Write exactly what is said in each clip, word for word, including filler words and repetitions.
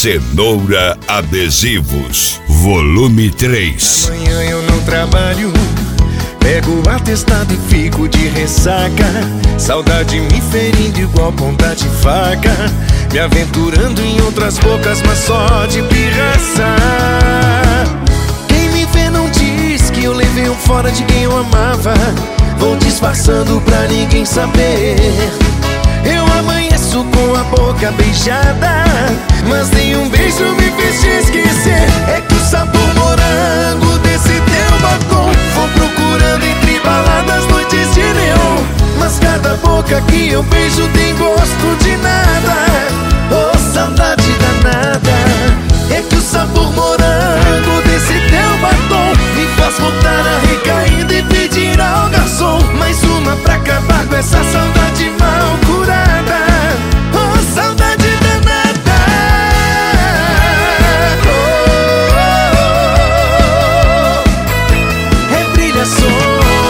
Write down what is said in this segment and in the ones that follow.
Cenoura Adesivos, volume três. Amanhã eu não trabalho, pego o atestado e fico de ressaca. Saudade me ferindo igual ponta de faca, me aventurando em outras bocas, mas só de pirraça. Quem me vê não diz que eu levei um fora de quem eu amava. Vou disfarçando pra ninguém saber. Eu amanheço com a boca beijada, mas nenhum beijo me fez te esquecer. É que o sabor morango desse teu batom vou procurando entre baladas, noites de neon. Mas cada boca que eu beijo tem gosto de nada. Oh, saudade danada. É que o sabor morango desse teu batom me faz voltar a recair e pedir ao garçom mais uma pra acabar com essa saudade mal curada. Oh, saudade danada. Oh, é brilhação.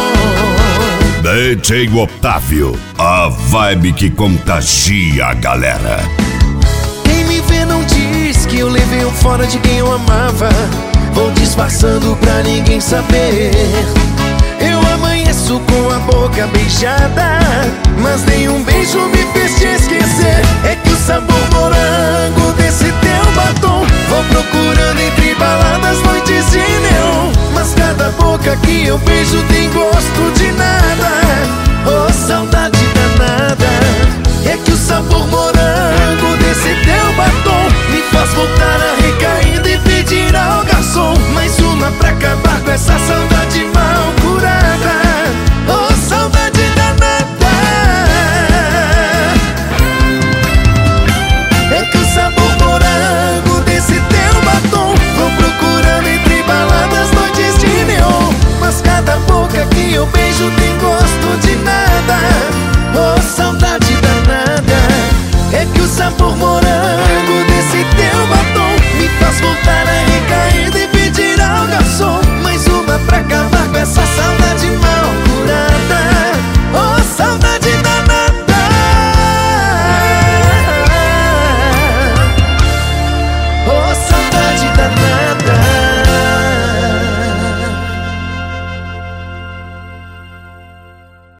D J Otávio, a vibe que contagia a galera. Quem me vê não diz que eu levei um fora de quem eu amava. Vou disfarçando pra ninguém saber. Eu amanheço com a boca beijada, mas nenhum beijo me fez te esquecer. É que o sabor morango desse teu batom vou procurando entre baladas, noites de neon. Mas cada boca que eu beijo tem gosto de nada.